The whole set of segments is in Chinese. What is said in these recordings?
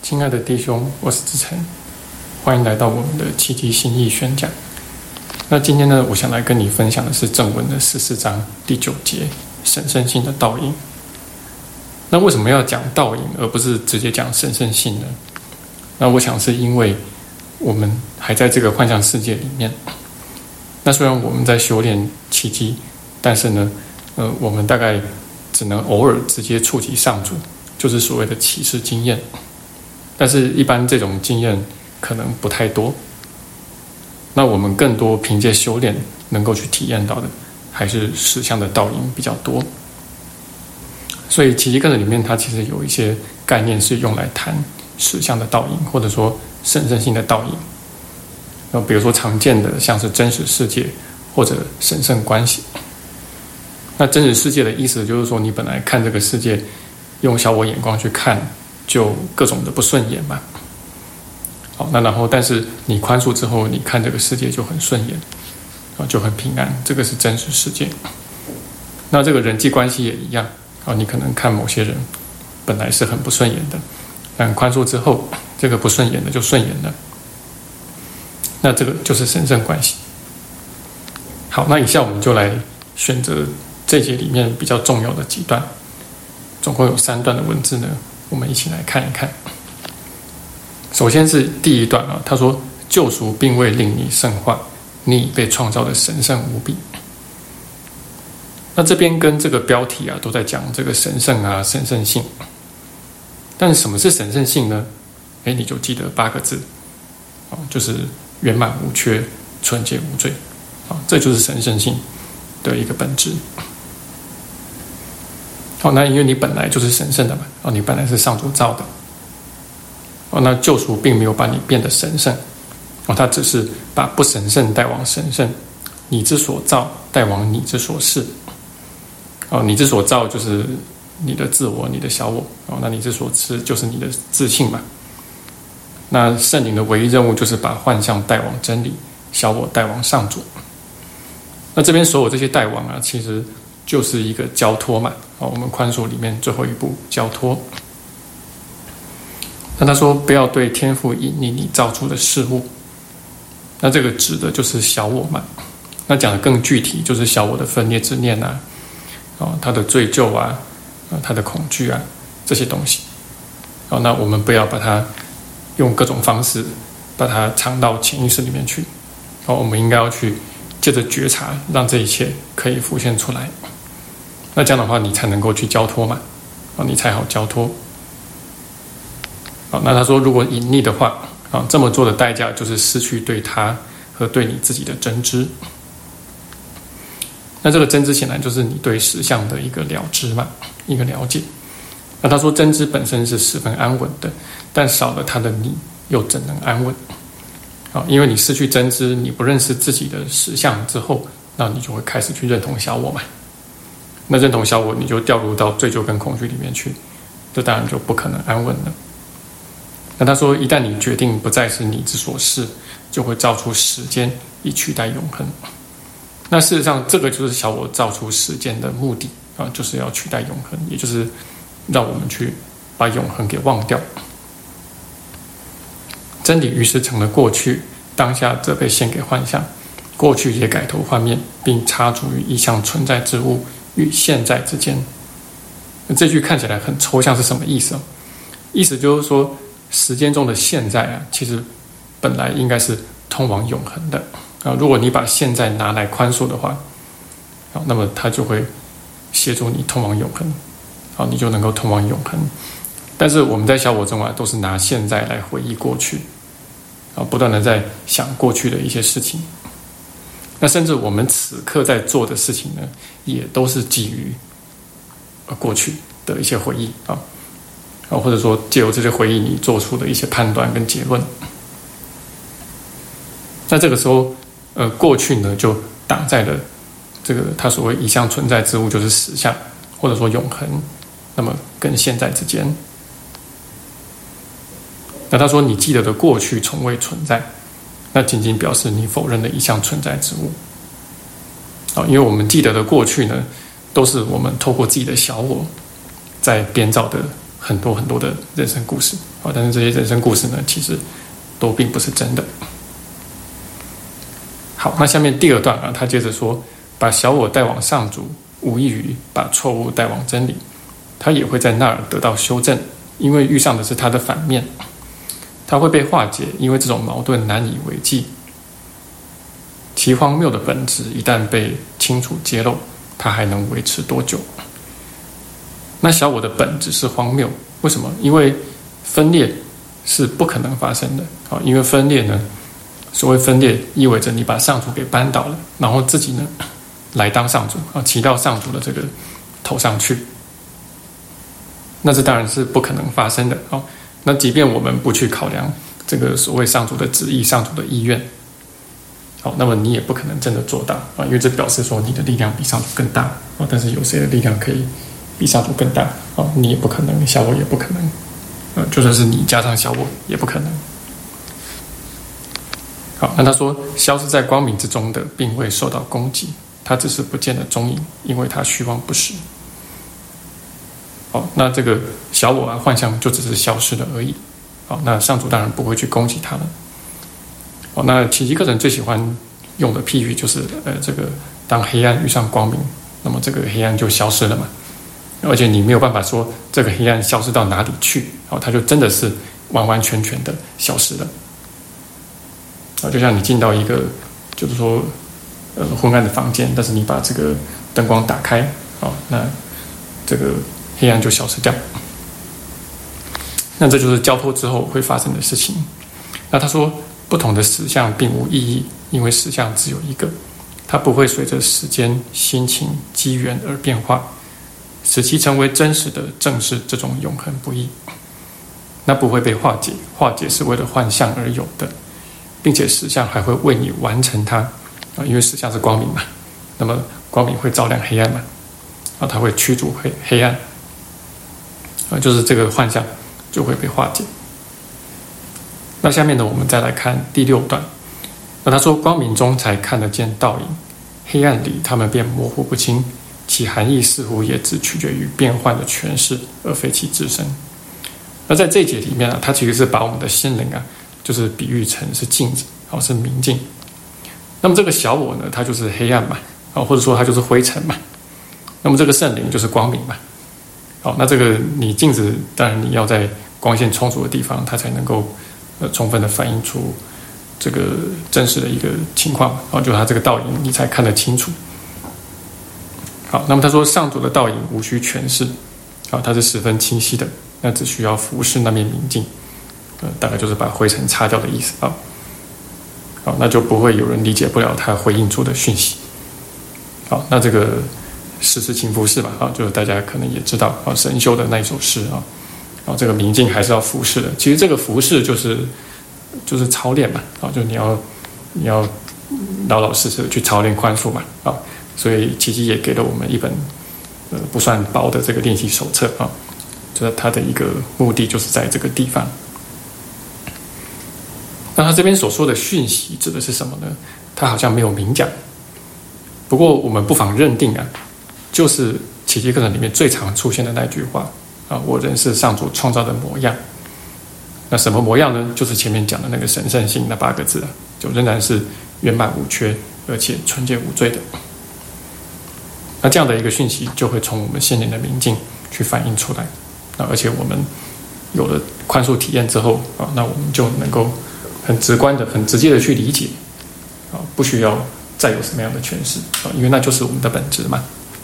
亲爱的弟兄，我是志成，欢迎来到我们的奇迹心意宣讲。那今天呢，我想来跟你分享的是正文的14章第9节，神圣性的倒影。那为什么要讲倒影，而不是直接讲神圣性呢？那我想是因为我们还在这个幻象世界里面。那虽然我们在修炼奇迹，但是呢，我们大概只能偶尔直接触及上主，就是所谓的启示经验。但是一般这种经验可能不太多。那我们更多凭借修炼能够去体验到的，还是实相的倒影比较多。所以奇迹课程里面，它其实有一些概念是用来谈实相的倒影，或者说神圣性的倒影。比如说常见的像是真实世界或者神圣关系。那真实世界的意思就是说，你本来看这个世界用小我眼光去看，就各种的不顺眼嘛。好，那然后但是你宽恕之后，你看这个世界就很顺眼，就很平安，这个是真实世界。那这个人际关系也一样，你可能看某些人本来是很不顺眼的，但宽恕之后，这个不顺眼的就顺眼了。那这个就是神圣关系。好，那以下我们就来选择这节里面比较重要的几段，总共有3段的文字呢，我们一起来看一看。首先是第1段啊，他说救赎并未令你圣化，你已被创造的神圣无比。那这边跟这个标题啊都在讲这个神圣啊、神圣性。但什么是神圣性呢？你就记得8个字，就是圆满无缺、纯洁无罪，这就是神圣性的一个本质。好，那因为你本来就是神圣的嘛，你本来是上主造的，那救赎并没有把你变得神圣，它只是把不神圣带往神圣，你之所造带往你之所是。你之所造就是你的自我、你的小我，那你之所是就是你的自信嘛。那圣灵的唯一任务就是把幻象带往真理，小我带往上主。那这边所有这些带往啊，其实就是一个交托嘛。我们宽恕里面最后一步交托。那他说不要对天父隐匿你造出的事物，那这个指的就是小我嘛。那讲的更具体，就是小我的分裂执念啊，他的罪疚啊，他的恐惧啊，这些东西。那我们不要把它用各种方式把它藏到潜意识里面去。我们应该要去借着觉察，让这一切可以浮现出来。那这样的话，你才能够去交托嘛，你才好交托。那他说，如果隐匿的话，这么做的代价就是失去对他和对你自己的真知。那这个真知显然就是你对实相的一个了知嘛，一个了解。那他说，真知本身是十分安稳的，但少了他的你，又怎能安稳？因为你失去真知，你不认识自己的实相之后，那你就会开始去认同小我嘛。那认同小我，你就掉入到罪疚跟恐惧里面去，这当然就不可能安稳了。那他说，一旦你决定不再是你之所是，就会造出时间以取代永恒。那事实上，这个就是小我造出时间的目的就是要取代永恒，也就是让我们去把永恒给忘掉。真理于是成了过去，当下则被献给幻象，过去也改头换面，并插足于一项存在之物与现在之间。这句看起来很抽象，是什么意思？意思就是说，时间中的现在啊，其实本来应该是通往永恒的。如果你把现在拿来宽恕的话，那么它就会协助你通往永恒，你就能够通往永恒。但是我们在小我中啊，都是拿现在来回忆过去，不断的在想过去的一些事情。那甚至我们此刻在做的事情呢，也都是基于过去的一些回忆或者说借由这些回忆你做出的一些判断跟结论。那这个时候过去呢就挡在了这个他所谓一项存在之物，就是实相或者说永恒，那么跟现在之间。那他说你记得的过去从未存在，那仅仅表示你否认了一项存在之物。因为我们记得的过去呢，都是我们透过自己的小我在编造的很多很多的人生故事，但是这些人生故事呢，其实都并不是真的。好，那下面第二段他接着说，把小我带往上主，无异于把错误带往真理，他也会在那儿得到修正，因为遇上的是他的反面，他会被化解，因为这种矛盾难以为继。其荒谬的本质一旦被清楚揭露，它还能维持多久？那小我的本质是荒谬，为什么？因为分裂是不可能发生的。因为分裂呢，所谓分裂意味着你把上主给扳倒了，然后自己呢来当上主，骑到上主的这个头上去。那这当然是不可能发生的。那即便我们不去考量这个所谓上主的旨意、上主的意愿，那么你也不可能真的做到因为这表示说你的力量比上主更大但是有谁的力量可以比上主更大你也不可能，小我也不可能就算是你加上小我也不可能。好，那他说，消失在光明之中的并未受到攻击，他只是不见了踪影，因为他虚妄不实。那这个小我幻象就只是消失了而已。那上主当然不会去攻击他们。那奇迹课程最喜欢用的譬喻就是这个当黑暗遇上光明，那么这个黑暗就消失了嘛，而且你没有办法说这个黑暗消失到哪里去，它就真的是完完全全的消失了。就像你进到一个就是说昏暗的房间，但是你把这个灯光打开，那这个黑暗就消失掉。那这就是交托之后会发生的事情。那他说，不同的实相并无意义，因为实相只有一个，它不会随着时间、心情、机缘而变化，使其成为真实的，正是这种永恒不易。那不会被化解，化解是为了幻象而有的，并且实相还会为你完成它因为实相是光明嘛，那么光明会照亮黑暗嘛，它会驱逐黑暗就是这个幻象就会被化解。那下面呢，我们再来看第6段。那他说，光明中才看得见倒影，黑暗里它们便模糊不清，其含义似乎也只取决于变幻的诠释，而非其自身。那在这一节里面它其实是把我们的心灵就是比喻成是镜子，是明镜。那么这个小我呢，它就是黑暗嘛，或者说它就是灰尘嘛。那么这个圣灵就是光明嘛。那这个你镜子，当然你要在光线充足的地方，它才能够充分的反映出这个真实的一个情况，就它这个倒影你才看得清楚。好，那么他说上主的倒影无需诠释，它是十分清晰的，那只需要服侍那面明镜，大概就是把灰尘擦掉的意思好，那就不会有人理解不了它回应出的讯息。好，那这个时时勤拂拭吧，就是大家可能也知道神修的那一首诗这个明镜还是要服侍的。其实这个服侍就是操练嘛，就你要老老实实的去操练宽恕嘛，所以奇迹也给了我们一本不算薄的这个练习手册就是它的一个目的就是在这个地方。那他这边所说的讯息指的是什么呢？他好像没有明讲，不过我们不妨认定就是奇迹课程里面最常出现的那句话我人是上主创造的模样。那什么模样呢？就是前面讲的那个神圣性那8个字就仍然是圆满无缺，而且纯洁无罪的。那这样的一个讯息就会从我们心灵的明镜去反映出来。而且我们有了宽恕体验之后那我们就能够很直观的、很直接的去理解不需要再有什么样的诠释因为那就是我们的本质嘛。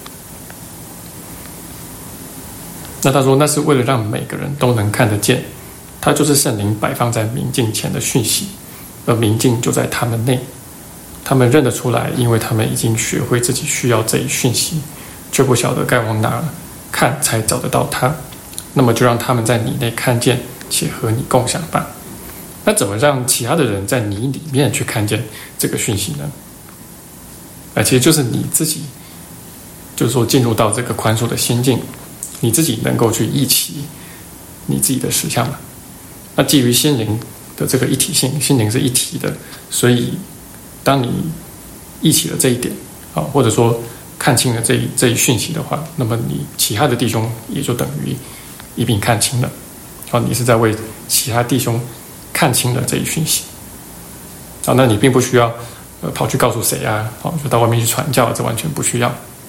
那他说，那是为了让每个人都能看得见，它就是圣灵摆放在明镜前的讯息，而明镜就在他们内，他们认得出来，因为他们已经学会自己需要这一讯息，却不晓得该往哪看才找得到它。那么就让他们在你内看见，且和你共享吧。那怎么让其他的人在你里面去看见这个讯息呢？其实就是你自己，就是说进入到这个宽恕的心境，你自己能够去忆起你自己的实相嘛。那基于心灵的这个一体性，心灵是一体的，所以当你忆起了这一点或者说看清了这一讯息的话，那么你其他的弟兄也就等于一并看清了。你是在为其他弟兄看清了这一讯息。那你并不需要跑去告诉谁啊，就到外面去传教，这完全不需要。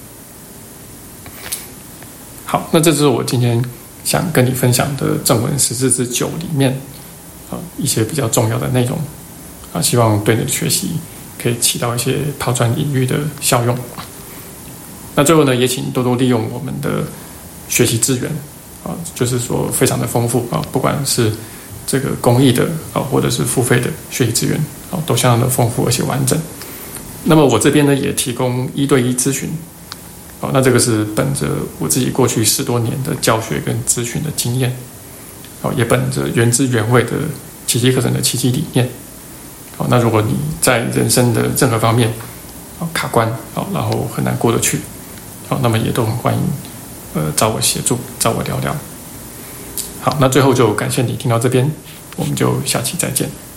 好，那这就是我今天想跟你分享的正文14-9里面一些比较重要的内容希望对你的学习可以起到一些抛砖引玉的效用。那最后呢，也请多多利用我们的学习资源就是说非常的丰富不管是这个公益的或者是付费的学习资源都相当的丰富而且完整。那么我这边呢也提供1对1咨询那这个是本着我自己过去10多年的教学跟咨询的经验也本着原汁原味的奇迹课程的奇迹理念那如果你在人生的任何方面卡关然后很难过得去那么也都很欢迎找我协助，找我聊聊。好，那最后就感谢你听到这边，我们就下期再见。